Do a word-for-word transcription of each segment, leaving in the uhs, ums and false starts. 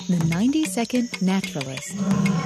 The ninety second Naturalist.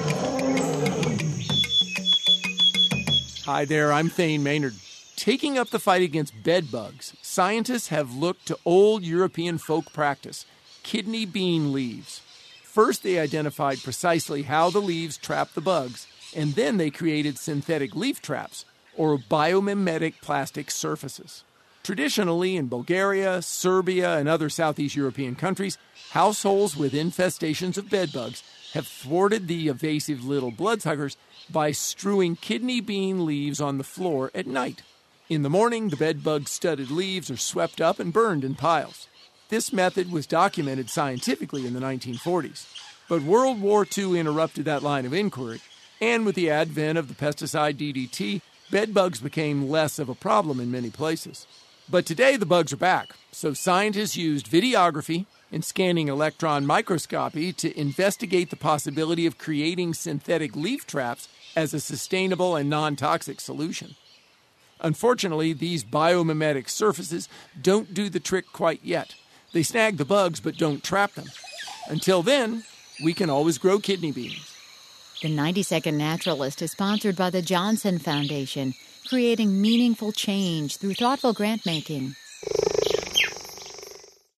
Hi there, I'm Thane Maynard. Taking up the fight against bed bugs, scientists have looked to old European folk practice, kidney bean leaves. First, they identified precisely how the leaves trap the bugs, and then they created synthetic leaf traps, or biomimetic plastic surfaces. Traditionally, in Bulgaria, Serbia, and other Southeast European countries, households with infestations of bedbugs have thwarted the evasive little bloodsuckers by strewing kidney bean leaves on the floor at night. In the morning, the bedbug-studded leaves are swept up and burned in piles. This method was documented scientifically in the nineteen forties. But World War Two interrupted that line of inquiry, and with the advent of the pesticide D D T, bedbugs became less of a problem in many places. But today the bugs are back, so scientists used videography and scanning electron microscopy to investigate the possibility of creating synthetic leaf traps as a sustainable and non-toxic solution. Unfortunately, these biomimetic surfaces don't do the trick quite yet. They snag the bugs but don't trap them. Until then, we can always grow kidney beans. The ninety second Naturalist is sponsored by the Johnson Foundation, creating meaningful change through thoughtful grant making.